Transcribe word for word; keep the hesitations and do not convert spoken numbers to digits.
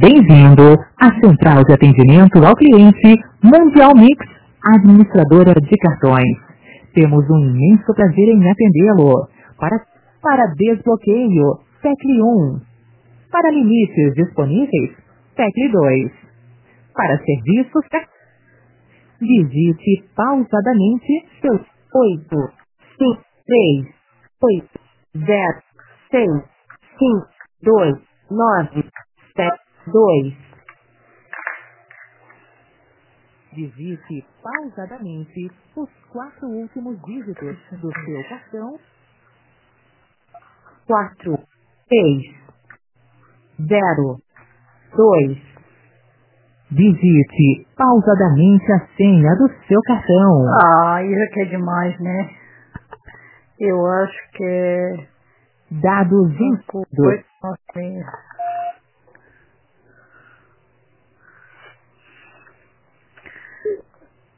Bem-vindo à Central de Atendimento ao Cliente Mundial Mix, administradora de cartões. Temos um imenso prazer em atendê-lo. Para, para desbloqueio, tecle um. Para limites disponíveis, tecle dois. Para serviços, digite pausadamente seus oito, cinco, três, oito, zero, seis, cinco, dois, nove, sete, dois. Digite pausadamente os quatro últimos dígitos do seu cartão. Quatro, seis, zero, dois. Digite pausadamente a senha do seu cartão. Ah, isso aqui é demais, né? Eu acho que é Dados cinco, incorretos. oito, nove,